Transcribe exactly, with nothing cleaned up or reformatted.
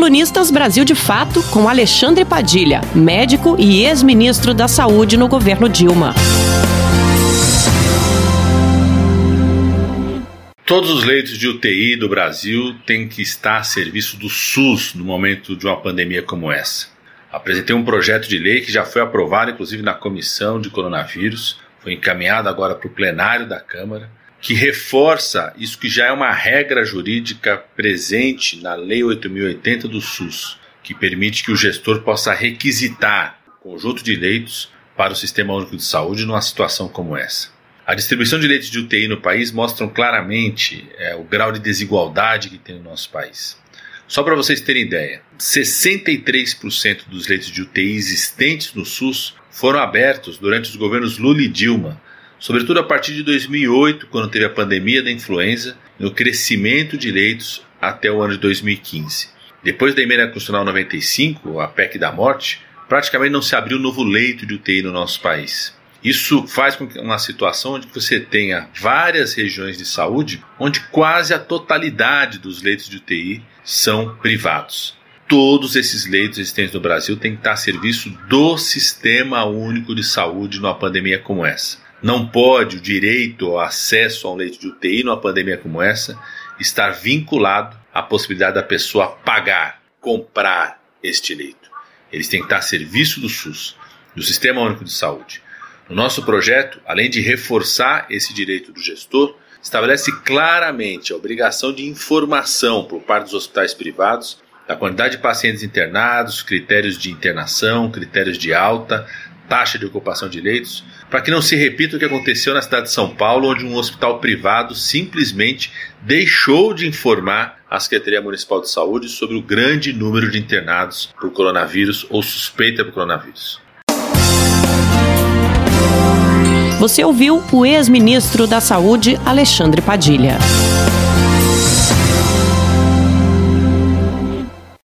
Colunistas Brasil de Fato com Alexandre Padilha, médico e ex-ministro da Saúde no governo Dilma. Todos os leitos de U T I do Brasil têm que estar a serviço do SUS no momento de uma pandemia como essa. Apresentei um projeto de lei que já foi aprovado, inclusive na comissão de coronavírus, foi encaminhado agora para o plenário da Câmara, que reforça isso que já é uma regra jurídica presente na Lei oito mil e oitenta do SUS, que permite que o gestor possa requisitar o conjunto de leitos para o Sistema Único de Saúde numa situação como essa. A distribuição de leitos de U T I no país mostram claramente é, o grau de desigualdade que tem no nosso país. Só para vocês terem ideia, sessenta e três por cento dos leitos de U T I existentes no SUS foram abertos durante os governos Lula e Dilma, sobretudo a partir de dois mil e oito, quando teve a pandemia da influenza, e o crescimento de leitos até o ano de dois mil e quinze. Depois da Emenda Constitucional noventa e cinco, a P E C da morte, praticamente não se abriu novo leito de U T I no nosso país. Isso faz com que uma situação onde você tenha várias regiões de saúde onde quase a totalidade dos leitos de U T I são privados. Todos esses leitos existentes no Brasil têm que estar a serviço do Sistema Único de Saúde numa pandemia como essa. Não pode o direito ao acesso a um leito de U T I numa pandemia como essa estar vinculado à possibilidade da pessoa pagar, comprar este leito. Eles têm que estar a serviço do SUS, do Sistema Único de Saúde. No nosso projeto, além de reforçar esse direito do gestor, estabelece claramente a obrigação de informação por parte dos hospitais privados da quantidade de pacientes internados, critérios de internação, critérios de alta, taxa de ocupação de leitos, para que não se repita o que aconteceu na cidade de São Paulo, onde um hospital privado simplesmente deixou de informar a Secretaria Municipal de Saúde sobre o grande número de internados por coronavírus ou suspeita por coronavírus. Você ouviu o ex-ministro da Saúde, Alexandre Padilha.